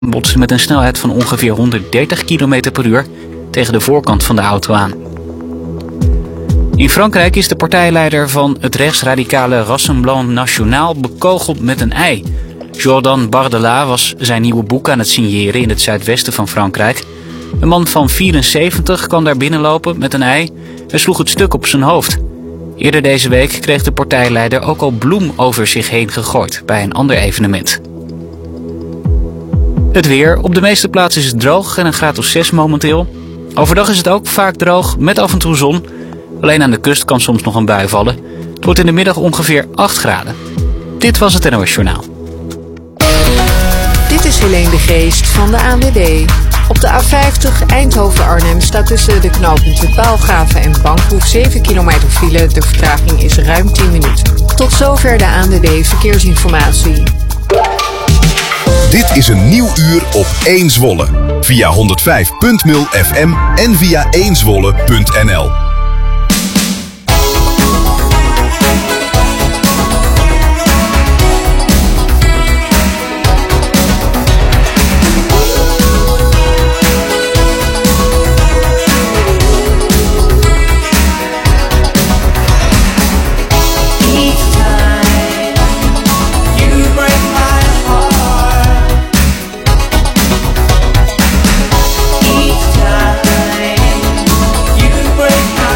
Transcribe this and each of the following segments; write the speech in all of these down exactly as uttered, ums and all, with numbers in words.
botste met een snelheid van ongeveer honderddertig kilometer per uur tegen de voorkant van de auto aan. In Frankrijk is de partijleider van het rechtsradicale Rassemblement National bekogeld met een ei. Jordan Bardella was zijn nieuwe boek aan het signeren in het zuidwesten van Frankrijk. Een man van vierenzeventig kwam daar binnenlopen met een ei en sloeg het stuk op zijn hoofd. Eerder deze week kreeg de partijleider ook al bloem over zich heen gegooid bij een ander evenement. Het weer. Op de meeste plaatsen is het droog en een graad of zes momenteel. Overdag is het ook vaak droog met af en toe zon. Alleen aan de kust kan soms nog een bui vallen. Het wordt in de middag ongeveer acht graden. Dit was het N O S Journaal. Dit is Helene de Geest van de A N W B. Op de A vijftig Eindhoven-Arnhem staat tussen de knooppunten Paalgraven en Bankhoef zeven kilometer file. De vertraging is ruim tien minuten. Tot zover de A N W B Verkeersinformatie. Dit is een nieuw uur op één Zwolle. Via honderdvijf punt nul F M en via één zwolle punt n l. Each time you break my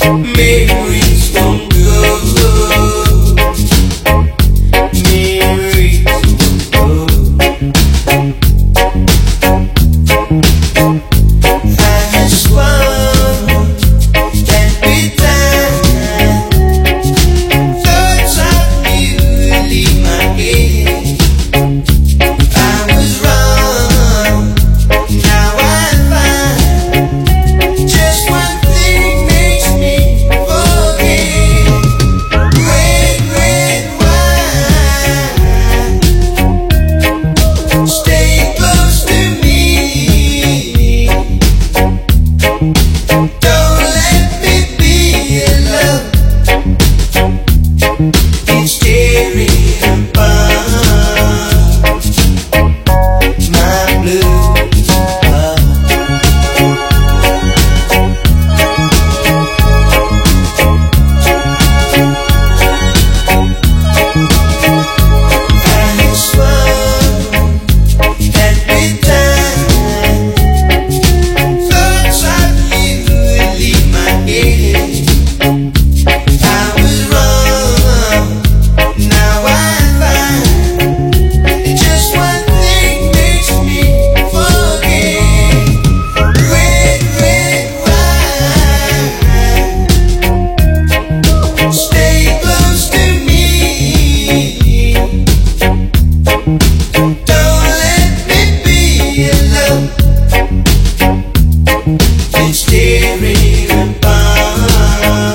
Memories won't go. Memories won't go. I just want that big time. Thoughts of you leave my head. I was wrong. Now I find just one thing makes me forget. Red, red wine. Stay close to me. Don't let me be alone. It's tearing apart my blue heart. I just want that big time. Thoughts of you leave my head. I was wrong. Now I find just one thing makes me forget. Red, red wine. Stay close to me. Don't let me be alone. It's tearing apart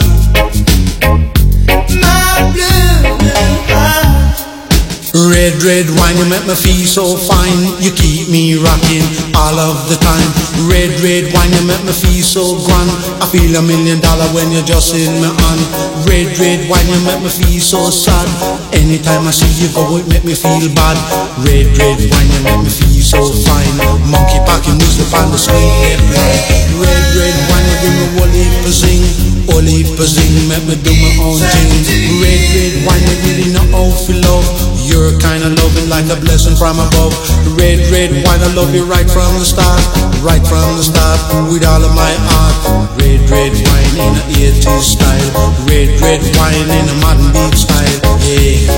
my blue heart. Red, red wine, you make me feel so fine. You keep me rocking all of the time. Red, red wine, you make me feel so grand. I feel a million dollar when you're just in my hand. Red, red wine, you make me feel so sad. Anytime I see you go, it make me feel bad. Red, red wine, you make me feel so fine. Monkey packing music on the sweet red wine. Red, red wine, you give me whole heap of zing. Whole heap of zing, make me do my own thing. Red, red wine, you really know how to love. You're kinda loving like a blessing from above. Red, red wine, I love you right from the start. Right from the start, with all of my heart. Red, red wine in a eighties style. Red, red wine in a modern beat style. Yeah.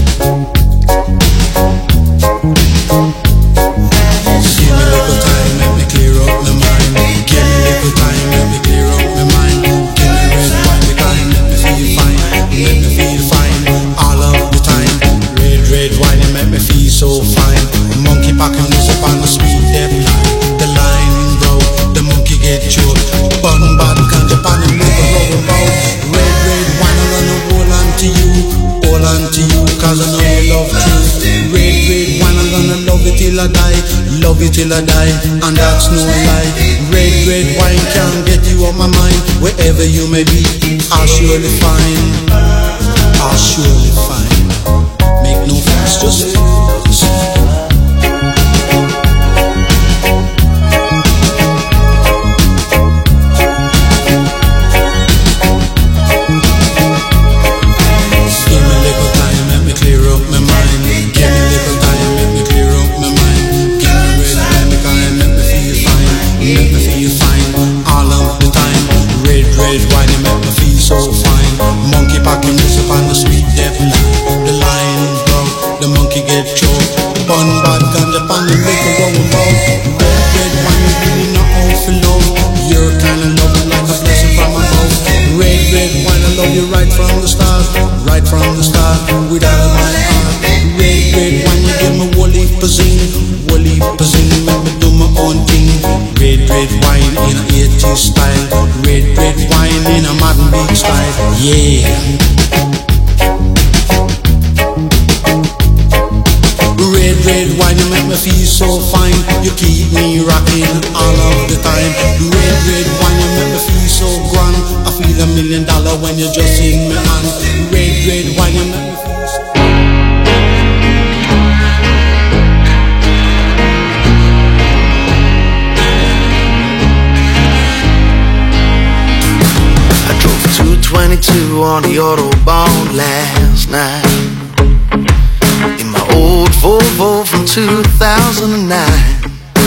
Give me a little time, let me clear up my mind. Give me a little time, let me clear up my mind. Give me red wine, the time, let me feel fine. Let me feel fine all of the time. Red, red wine, you make me feel so fine. Monkey packing music on the sweet depth line. The line broke, the monkey get choked. Bun bad ganja pan and make a rubber road. Red, red wine, I'm gonna hold on to you. Hold on to you, cause I know you love truth. Red, red wine, I'm gonna love it till I die. Love you till I die, and that's no lie. Red, red wine can't get you off my mind. Wherever you may be, I'll surely find. I'll surely find. Make no fuss, just give me a little time, let me clear up my mind. Give me a little time, let me clear up my mind. Give me red wine, the kind, let me feel fine. Let me feel fine all of the time. Red, red wine, you make me feel so fine. Monkey packing music on the sweet death line. The line broke, the monkey get choked. Bun bad ganja pan and make a roll about. Red, red wine, you really know how to love. You're kinda loving like a blessing from above. Red, red wine, I love you right from the start. Right from the start, with all of my heart. Red, red wine, you give me whole heap of zing. Whole heap of zing, make me do my own thing. Red, red wine in a eighties style. Red, red wine in a modern beat style. Yeah. Red, red wine, you make me feel so fine. You keep me rocking all of the time. Red, red wine, you make me feel so grand. I feel a million dollar when you're just in my hand. Red, red wine, you make me feel so. I drove two twenty-two on the Autobahn last night in my old Volvo from two thousand nine.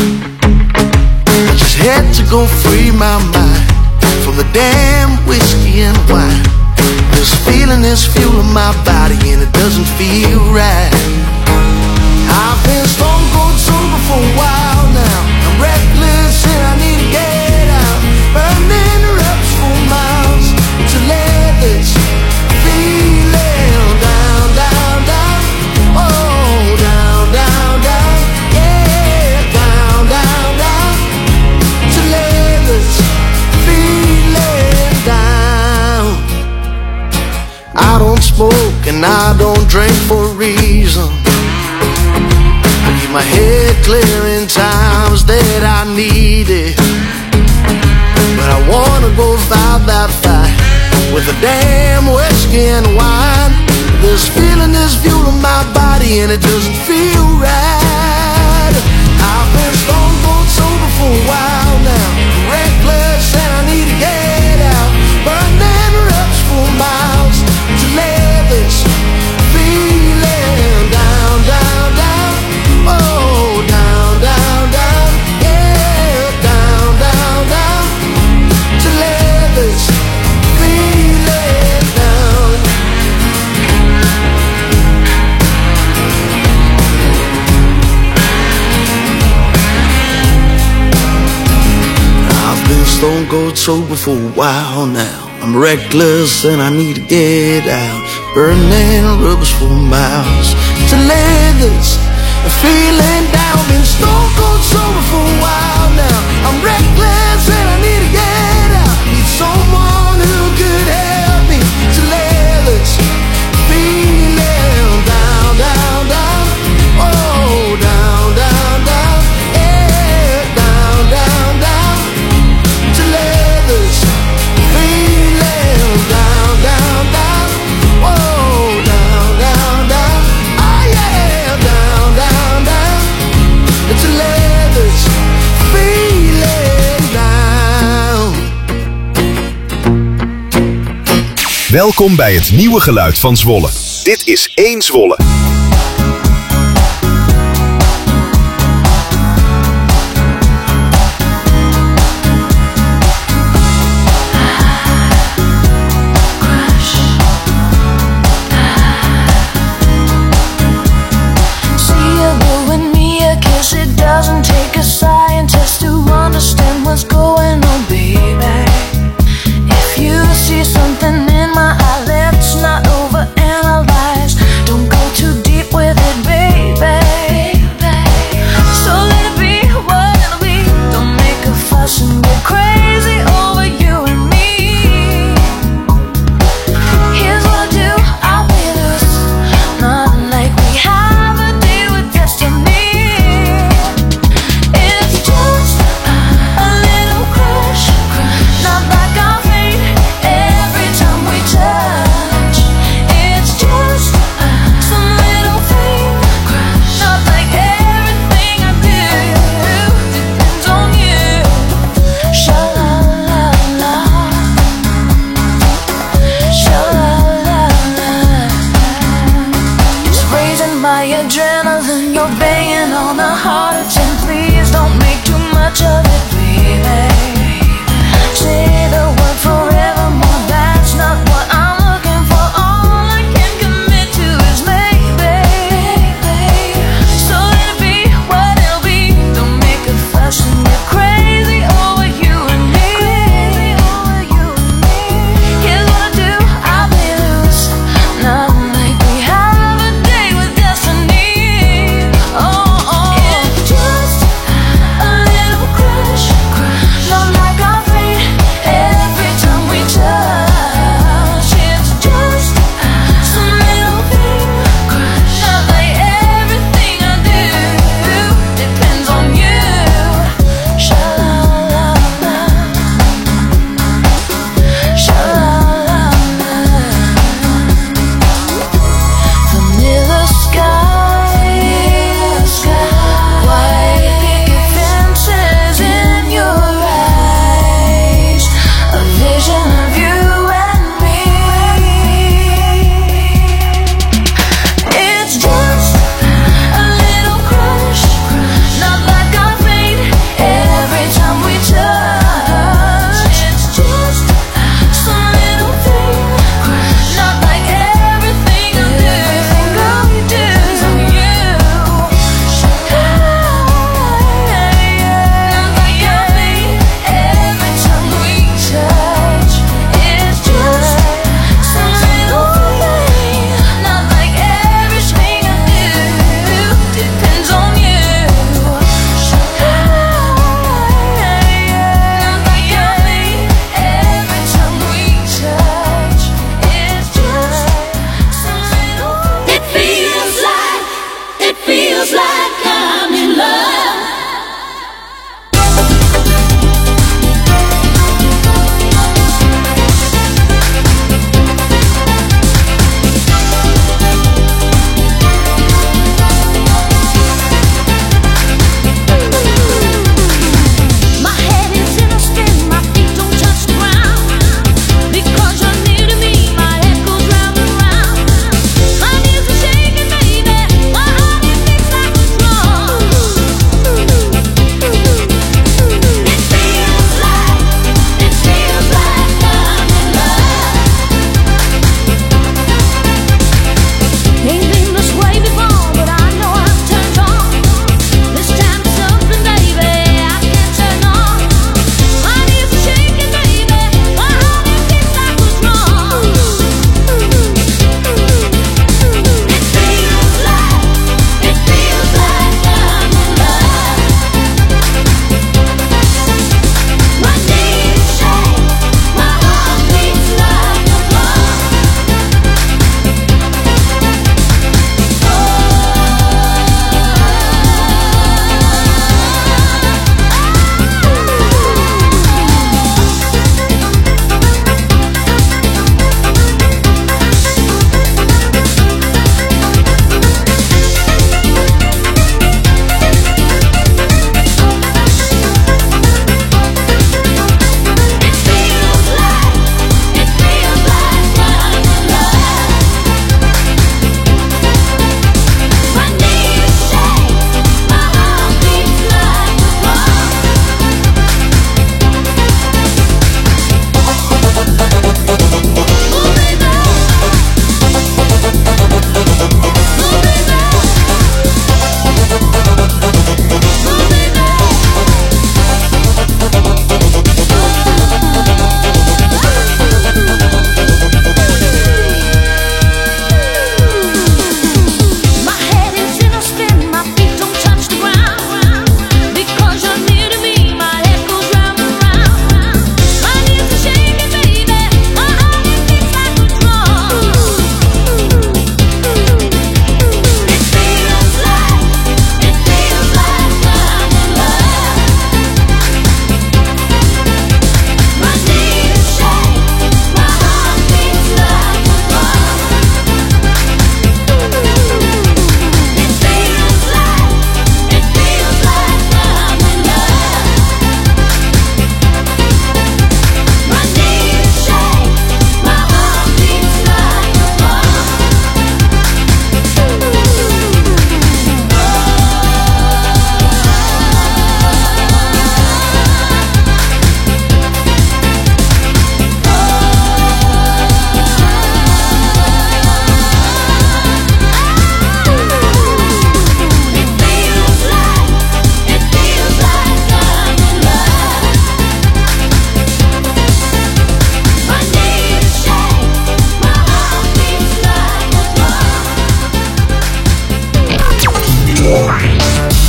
I just had to go free my mind from the damn whiskey whiskey and wine. This feeling is fueling my body and it doesn't feel right. I've been stone cold sober for a while now. I'm reckless and I need to get out. Burning reps for miles to let this feeling down, down, down. Oh, down, down, down. Yeah, down, down, down. To let this feeling down. I don't smoke and I don't drink for a reason. I keep my head clear in times that I need it. But I wanna go fight that fight with a damn whiskey and wine. This feeling is fueling my body and it doesn't feel right. I've been stone cold sober for a while now. Reckless and I need to get out. Burning reps for miles to let this feeling down, down, down. Oh, down, down, down. Yeah, down, down, down. To let this feeling down. I've been stone cold sober for a while now. I'm reckless and I need to get out. Burning rubbers for miles to lay this feeling down. Been stone cold sober for a while now. I'm reckless and I need to get out. Need someone who could help me to lay this feeling down, down, down. Oh, down, down, down. Yeah, down, down, down. To lay this feeling down, down, down. Oh, down, down, down. Oh yeah, down, down, down. To lay this feeling down. Welkom bij het nieuwe geluid van Zwolle. Dit is één Zwolle. Doesn't take a scientist to understand what's going on, baby. If you see something in my eye, let's not overanalyze. Don't go too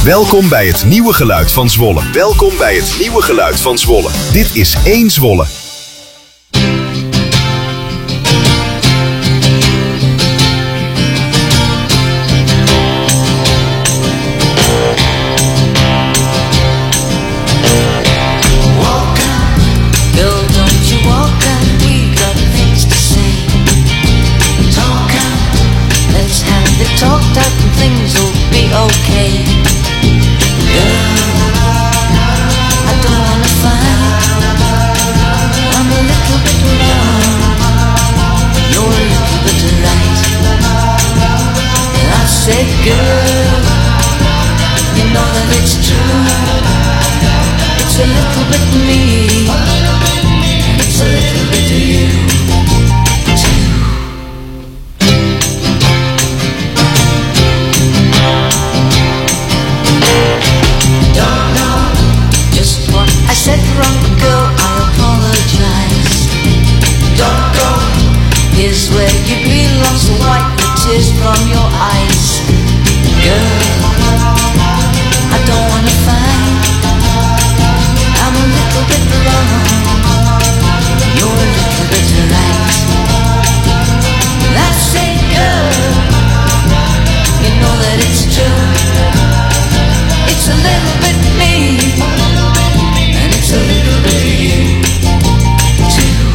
Welkom bij het nieuwe geluid van Zwolle. Welkom bij het nieuwe geluid van Zwolle. Dit is één Zwolle. Talked out and things will be okay. Girl, I don't wanna fight. I'm a little bit wrong. You're a little bit right. And I say, girl, you know that it's true. It's a little bit me. And it's a little bit you. Said wrong, girl, I apologize. Don't go, here's where you belong, so wipe the tears from your eyes. Girl, I don't wanna fight. I'm a little bit wrong. You're a little bit right. I say, girl, you know that it's true. It's a little bit me. It's a little bit of you, too.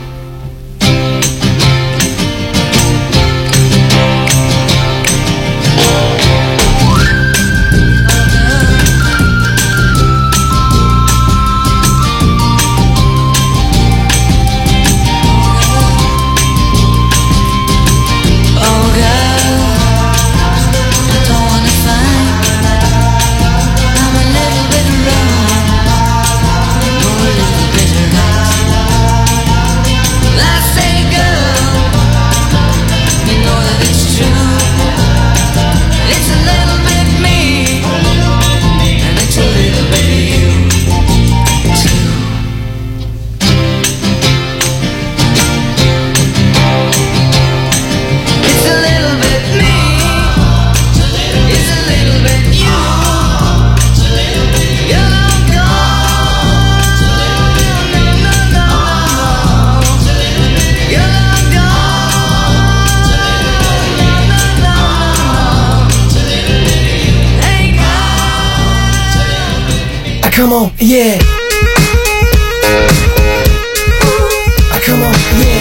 Oh, girl, I don't wanna fight. I'm a little bit wrong. Come on, yeah. Come on, yeah.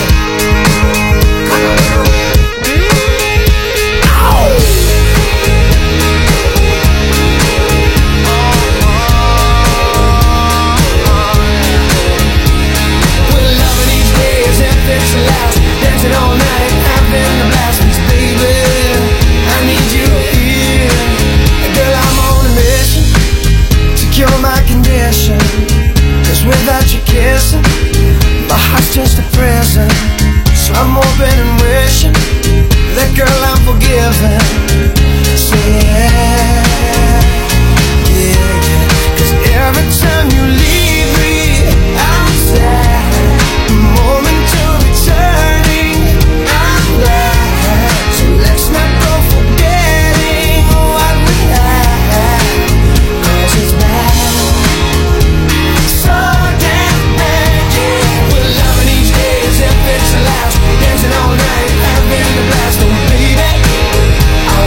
We're loving these days, if it's last, dancing all night, having the blast, baby. I need you here, girl. I'm on a mission. Cure my condition, 'cause without you kissing, my heart's just a prison. So I'm open and wishing that girl I'm forgiven. So yeah, yeah, yeah. 'Cause every time you leave me, I'm sad. Momentary turning, I'm glad. So let's not go forgetting what we had, 'cause it's bad. So damn bad, yeah. We're loving each day as if it's the last. Dancing all night, having the blast. Oh baby, I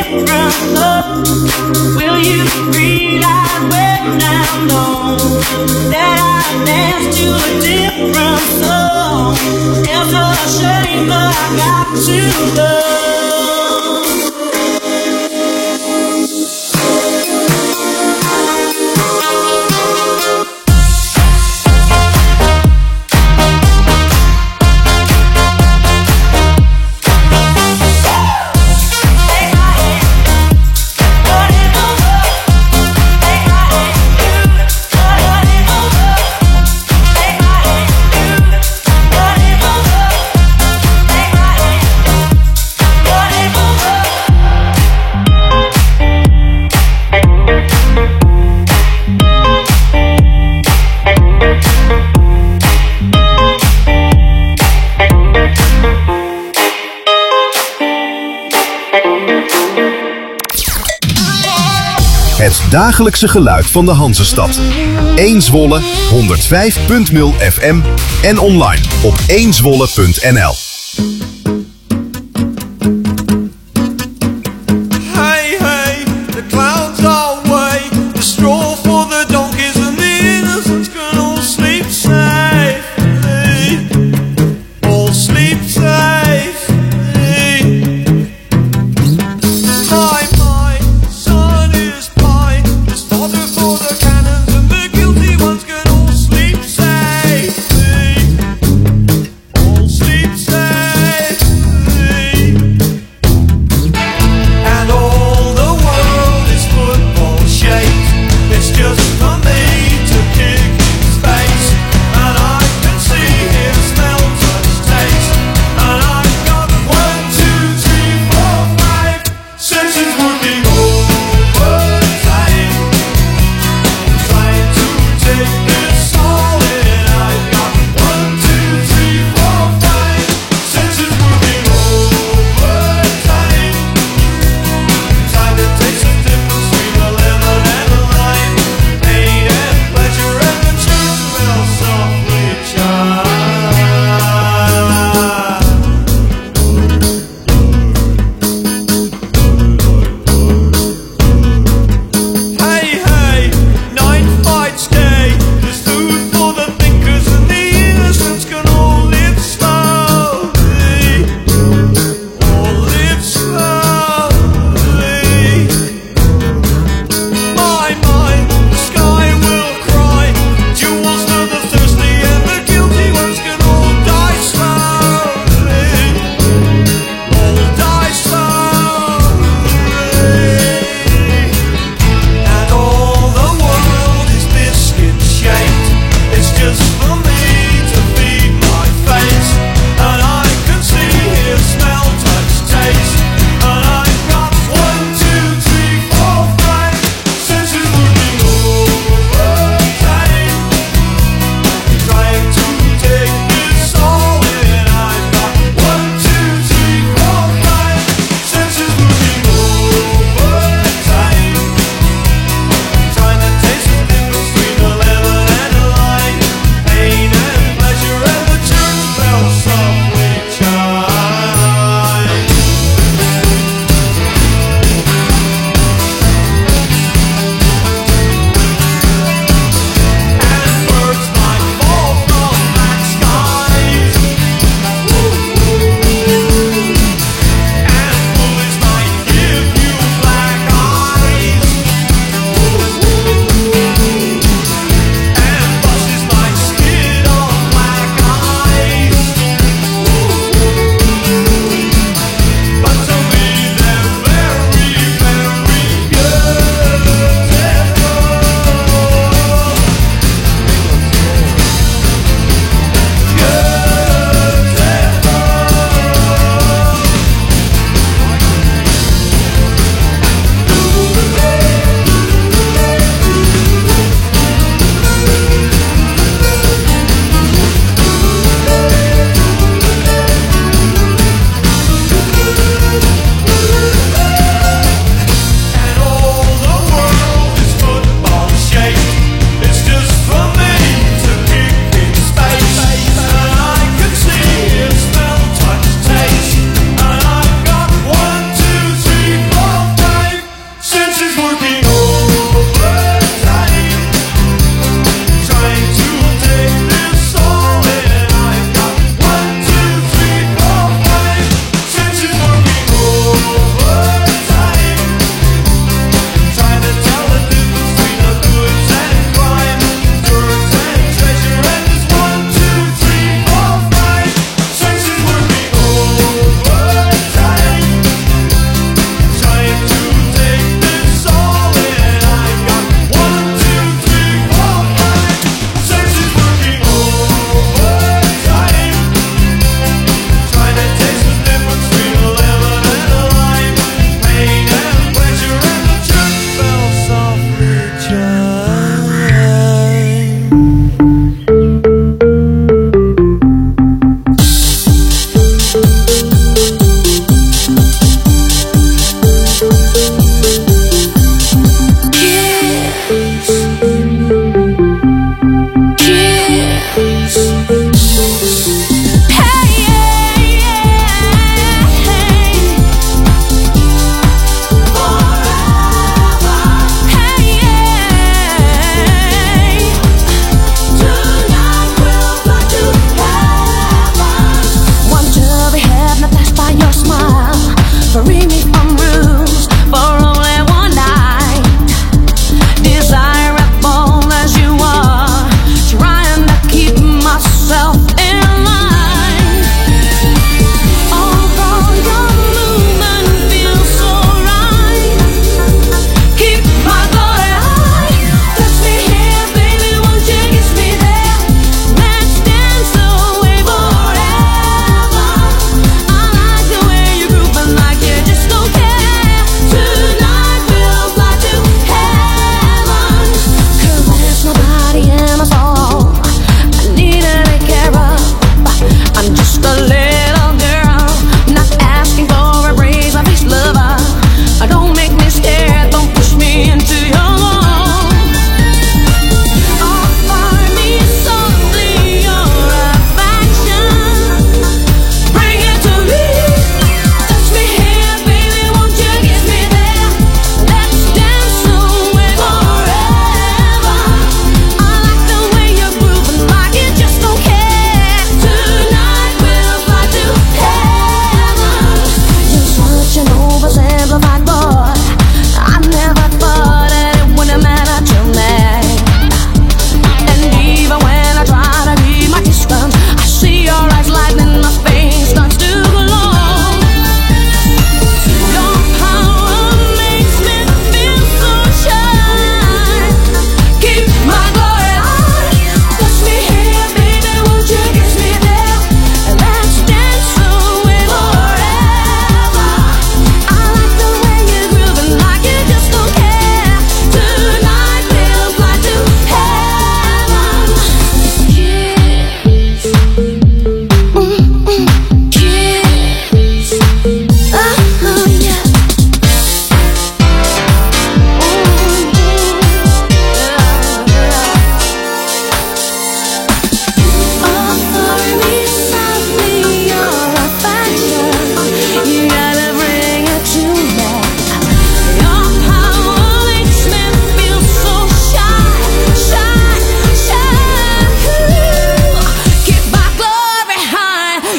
different love. Will you realize when I know that I dance to a different song? It's a shame, but I got to love. Het dagelijkse geluid van de Hanzestad. één Zwolle, honderdvijf punt nul F M en online op één zwolle punt n l. Hey, hey, the clouds are away. The straw for the donkeys and the innocents can all sleep safely. All sleep safely. My, my son is pine. There's fodder for the cannons and the guilty ones can all sleep safely. All sleep safely.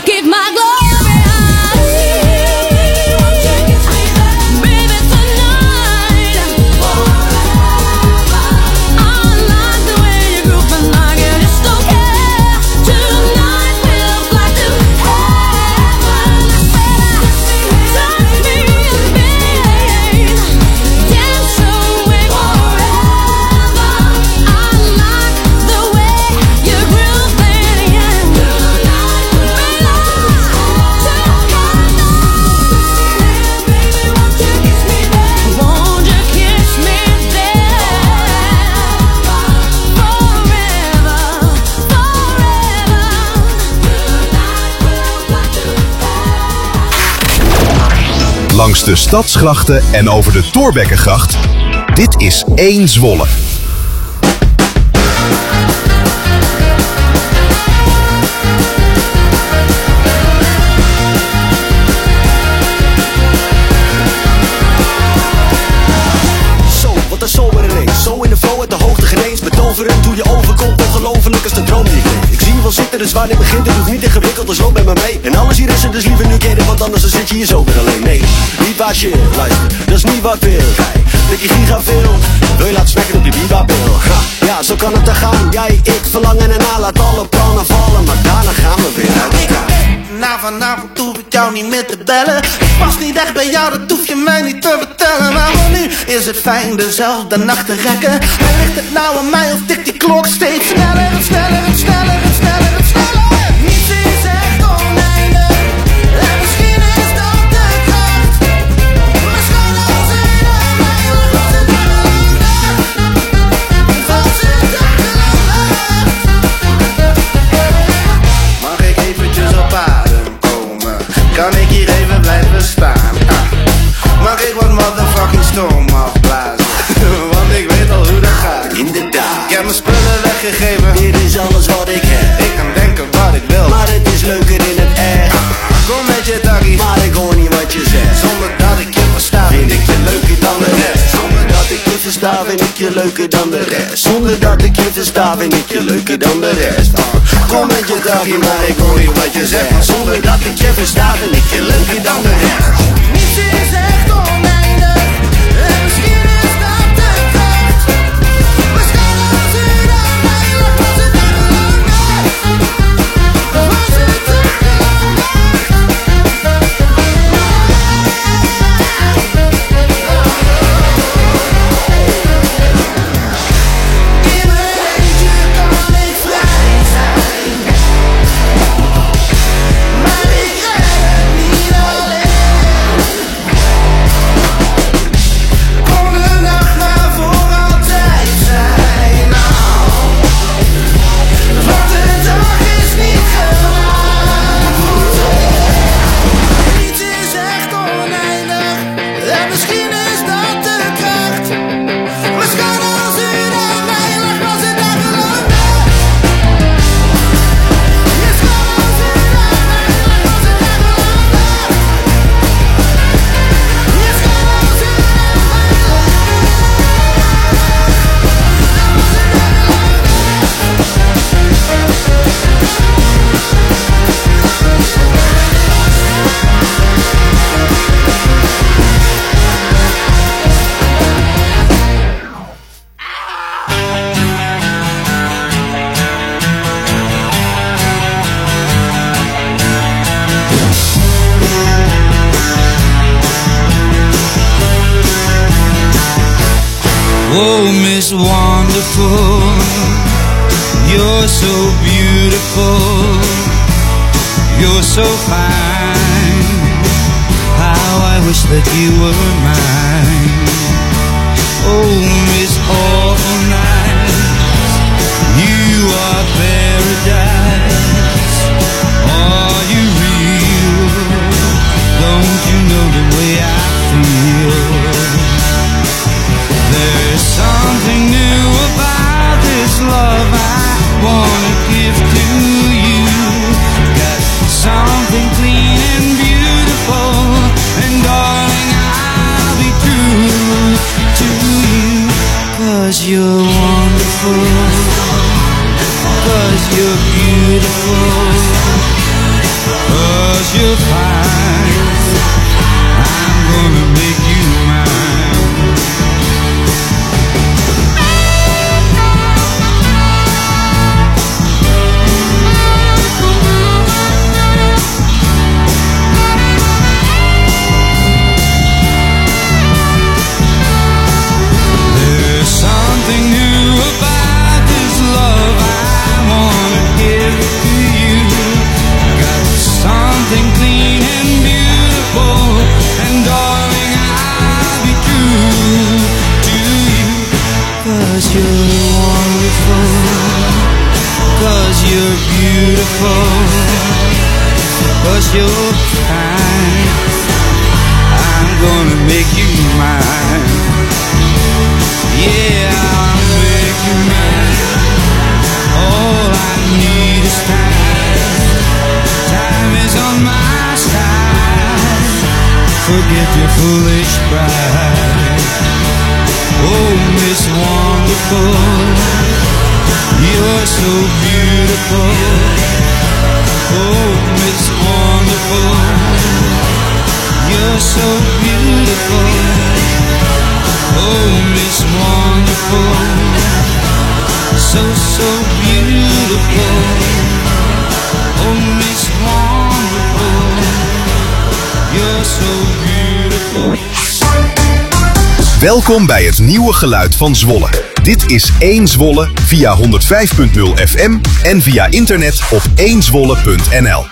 keep my glory high. Baby, tonight, I like the way you groove and I get just don't care. Tonight we'll fly to heaven. Touch me in bed, dance away forever. I like the way you groove and yeah. Won't you kiss me there? Forever, forever. Langs de stadsgrachten en over de Thorbeckengracht. Dit is één Zwolle. Zo, wat een zomer ineens. Zo in de flow, uit de hoogte geneens. Betoverend hoe je overkomt, ongelooflijk als de droom die ik leef. Ik zie je wel zitten, dus waar dit begint, het hoeft niet ingewikkeld, dus loop met me mee. En alles hier is er dus liever nu keren, want anders dan zit je hier zo weer alleen. Nee, niet waar shit, luister, dat is niet wat ik wil. Kijk, denk je giga veel, wil je laten smekken op die biba-bil. Ja, zo kan het dan gaan, jij, ik, verlangen en na, laat alle plannen vallen. Maar daarna gaan we weer uit elkaar. Na vanavond hoef ik jou niet meer te bellen. Ik pas niet echt bij jou, dat hoef je mij niet te vertellen. Maar voor nu is het fijn dezelfde nacht te rekken. En ligt het nou aan mij of tikt die klok steeds sneller en sneller en sneller en sneller en sneller. Niets is echt oneindig. En misschien is dat de kracht. Misschien als u naar mij lacht, als het dagenlang nacht. Als het dagenlang nacht. Mag ik eventjes op adem komen? Kan ik hier even blijven staan? Ah. Mag ik wat motherfucking stoom afblazen? Want ik weet al hoe dat gaat. Inderdaad, Ik heb mijn spullen weggegeven. dit is alles wat ik heb. Ik kan denken wat ik wil. Maar het is leuker in het echt. Kom met je takkie. Maar ik hoor niet wat je zegt. Zonder dat ik je versta, Vind ik je leuker dan de rest. Zonder dat ik je versta, vind ik je leuker dan de rest. Zonder dat ik je versta, vind ik je leuker dan de rest. Ah, kom met je dagje, maar ik hoor niet wat je zegt. Zonder dat ik je versta, vind ik je leuker dan de rest. Niets is echt oneindig. En misschien is dat de kracht. Misschien als u naar mij lacht, was het dagenlang nacht. Was het dagenlang nacht. In mijn eentje kan ik vrij zijn. Maar ik red het niet alleen. Kon de nacht maar voor altijd zijn. Nou, want de dag is niet gemaakt. Niets is echt oneindig. En misschien is dat de kracht. Misschien als u naar mij lacht, was het dagenlang nacht. Misschien als u naar mij lacht, was het dagenlang nacht. Misschien als u naar mij Oh, Miss Wonderful, you're so beautiful, you're so fine. How I wish that you were mine. Oh, Miss Awful Nice, you are paradise. Are you real? Don't you know the way I feel? There's something new about this love I wanna give to you. Got something clean and beautiful, and darling, I'll be true to you. 'Cause you're wonderful, 'cause you're beautiful. 'cause you're fine. I'm gonna make you mine. Yeah, I'll make you mine. All I need is time. Time is on my side. Forget your foolish pride. Oh, Miss Wonderful, you're so beautiful. Oh, Miss Wonderful, you're so beautiful. Oh, Miss Wonderful, so, so beautiful. Oh, Miss Wonderful, you're so beautiful. Welkom bij het nieuwe geluid van Zwolle. Dit is één Zwolle via honderdvijf punt nul F M en via internet op één zwolle punt n l.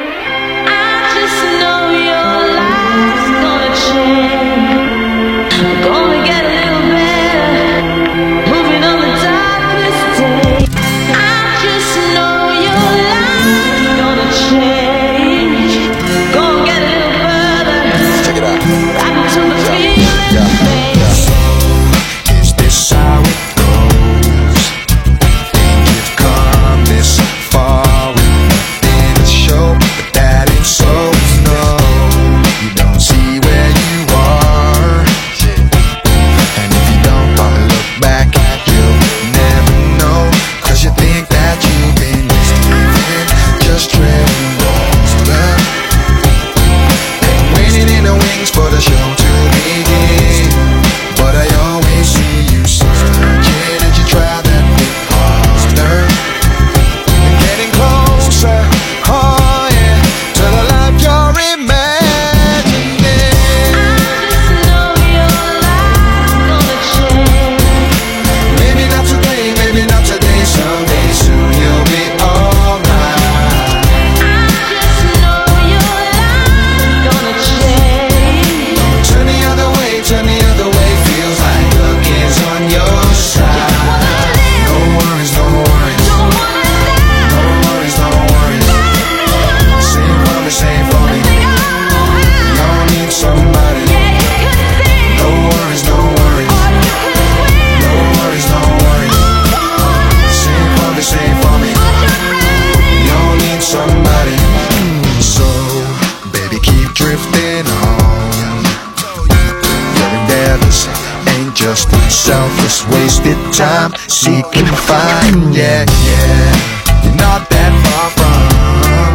Selfless, wasted time, seek and find. Yeah, yeah, you're not that far from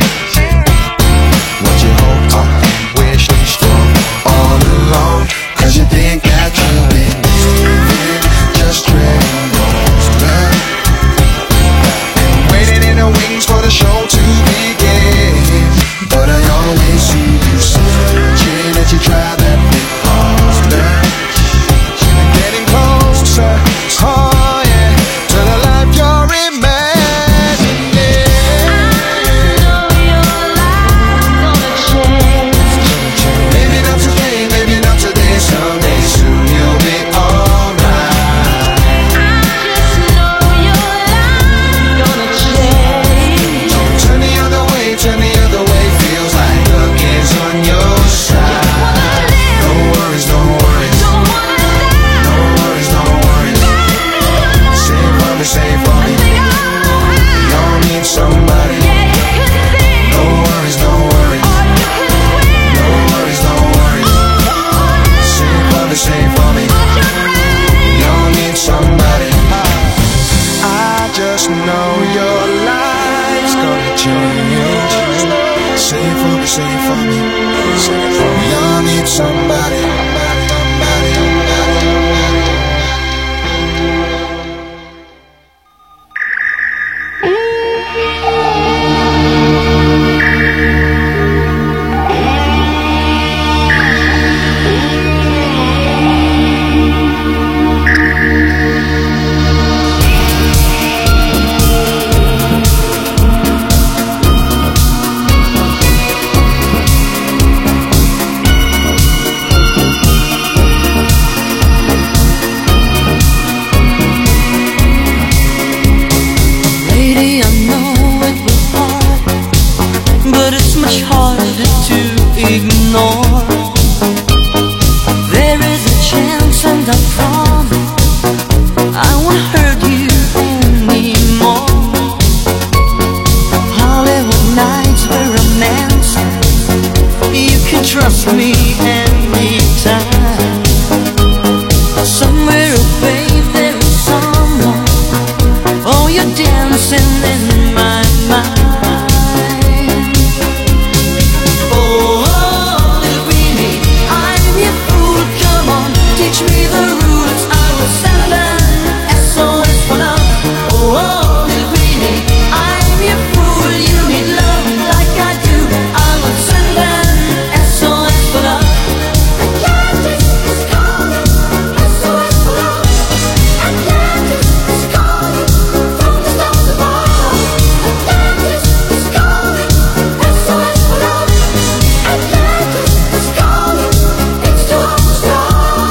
what you hope for and wish for all along. 'Cause you think that you've been living, just treading water and waiting in the wings for the show to begin. But I always see you searching as you try that bit harder. Oh yeah, to the life you're imagining. I know your life's gonna change. Maybe not today, maybe not today, someday soon you'll be alright. I just know your life's gonna change. Don't turn the other way, turn the other way. Feels like luck is on your side. No worries, no worries. No worries, no worries. Say for me, you don't need somebody. No worries, no worries. No worries, no worries. Say for me, say for me, you don't need somebody. I just know your life's gonna change. Say for me, say for me, say for me, you don't need somebody. much harder to ignore. There is a chance and I promise I won't hurt you anymore. Hollywood nights were romance. You can trust me anytime. Somewhere away there is someone. Oh, you're dancing in my mind. Oh, oh, little Beanie, I'm your fool. Come on, teach me the rules. I will send an S O S for love. Oh, oh, little Beanie, I'm your fool. You need love like I do. I will send an S O S for love. Atlantis is calling, S O S for love. Atlantis is calling from the stars above. Atlantis is calling, S O S for love. Atlantis is calling, it's too hot to stop.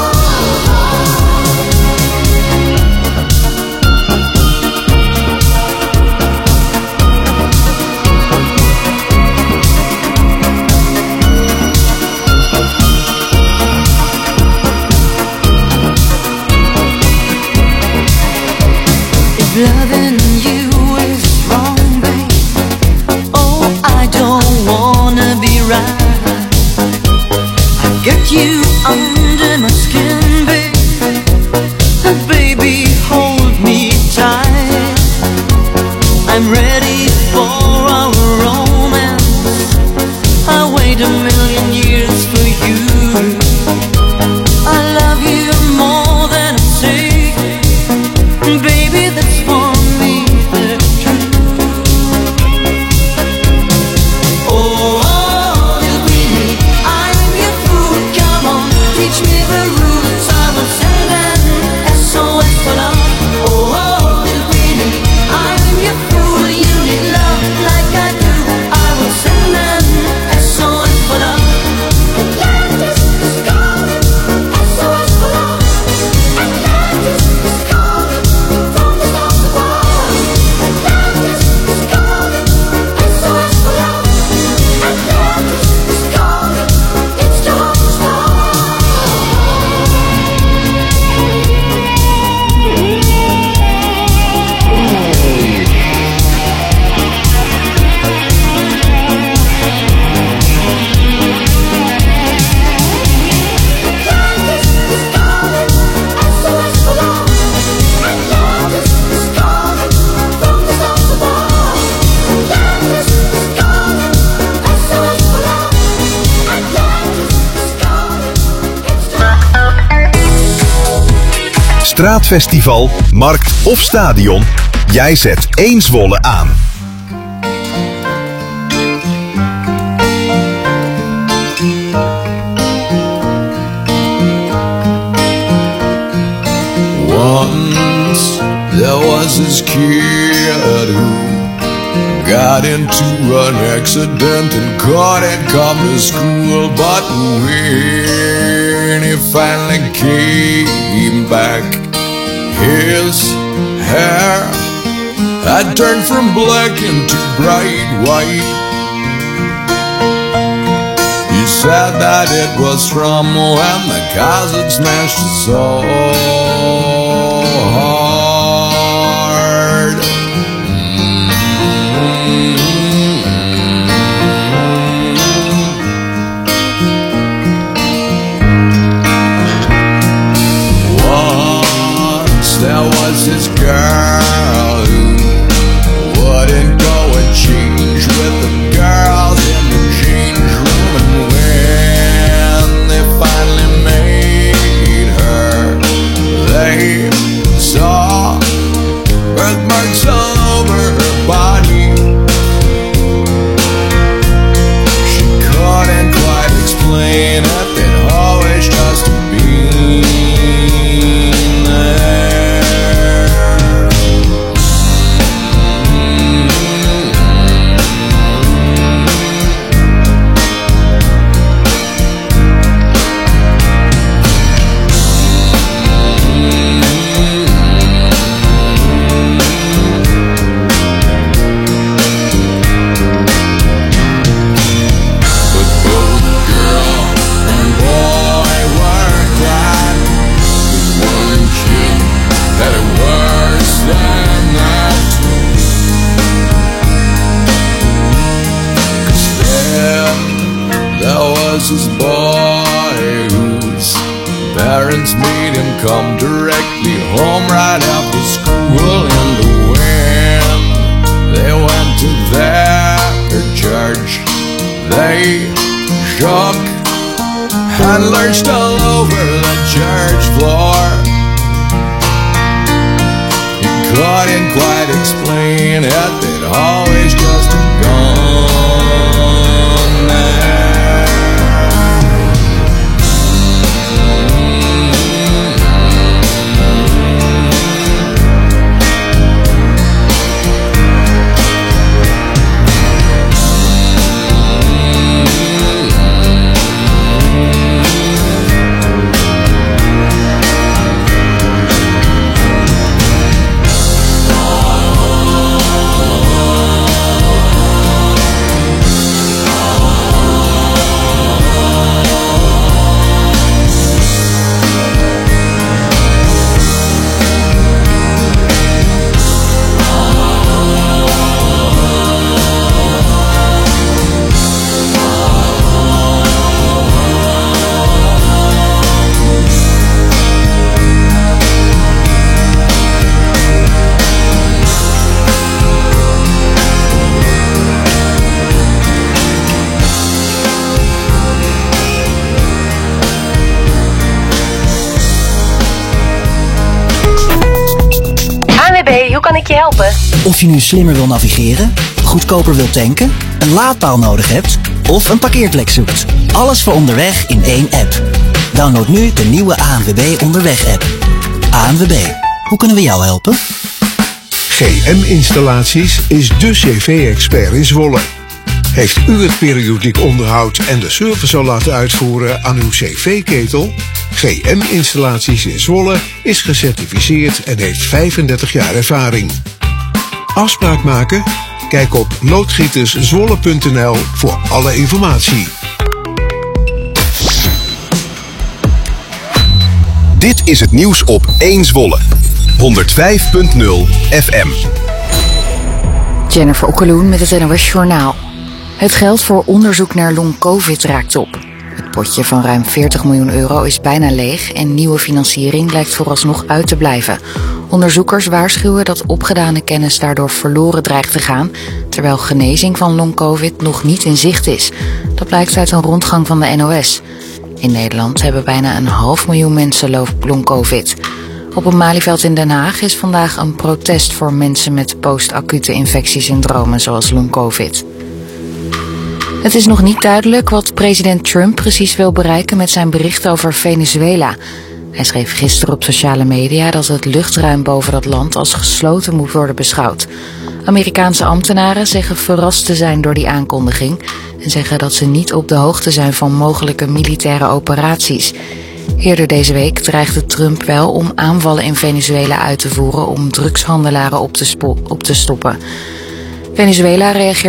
If loving you is wrong, babe, oh, I don't wanna be right. I get you under my skin, babe, and baby, hold me tight. I'm ready for our romance. I'll wait a million years for you. I love you more than I say. Baby, that's for me the truth. Oh, oh, little Beanie, I'm your fool. Come on, teach me the rules. I will send an S O S for love. Oh, oh, little Beanie, I'm your fool. You need love like I do. I will send an S O S for love. Atlantis is calling, S O S for love. Atlantis is calling from the stars above. Atlantis is calling, S O S for love. Atlantis is calling, it's too hot to stop. Atlantis is calling, S O S for love. Atlantis is calling from the stars above. Atlantis is calling, S O S for love. Atlantis is calling, it's too hot. Straatfestival, markt of stadion. Jij zet één Zwolle aan. Once there was this kid who got into an accident and couldn't come to school. But when he finally came back, his hair had turned from black into bright white. He said that it was from when the cars had smashed his so hard. Once there was this girl who wouldn't go and change with the girls in the change room, and when they finally made her was his boy whose parents made him come directly home right after school. In the wind, they went to their church. They shook and lurched all over the church floor. He couldn't quite explain it, they'd always just gone there. Hoe kan ik je helpen? Of je nu slimmer wil navigeren, goedkoper wilt tanken, een laadpaal nodig hebt of een parkeerplek zoekt. Alles voor onderweg in één app. Download nu de nieuwe A N W B Onderweg app. A N W B, hoe kunnen we jou helpen? G M-installaties is de cv-expert in Zwolle. Heeft u het periodiek onderhoud en de service al laten uitvoeren aan uw cv-ketel? G M-installaties in Zwolle is gecertificeerd en heeft vijfendertig jaar ervaring. Afspraak maken? Kijk op loodgieterszwolle punt n l voor alle informatie. Dit is het nieuws op één Zwolle. honderdvijf punt nul F M. Jennifer Okkeloen met het N O S Journaal. Het geld voor onderzoek naar long-covid raakt op. Het potje van ruim veertig miljoen euro is bijna leeg en nieuwe financiering lijkt vooralsnog uit te blijven. Onderzoekers waarschuwen dat opgedane kennis daardoor verloren dreigt te gaan, terwijl genezing van long-covid nog niet in zicht is. Dat blijkt uit een rondgang van de N O S. In Nederland hebben bijna een half miljoen mensen long-covid. Op een Malieveld in Den Haag is vandaag een protest voor mensen met post-acute infectiesyndromen zoals long-covid. Het is nog niet duidelijk wat president Trump precies wil bereiken met zijn bericht over Venezuela. Hij schreef gisteren op sociale media dat het luchtruim boven dat land als gesloten moet worden beschouwd. Amerikaanse ambtenaren zeggen verrast te zijn door die aankondiging en zeggen dat ze niet op de hoogte zijn van mogelijke militaire operaties. Eerder deze week dreigde Trump wel om aanvallen in Venezuela uit te voeren om drugshandelaren op te, spo- op te stoppen. Venezuela reageert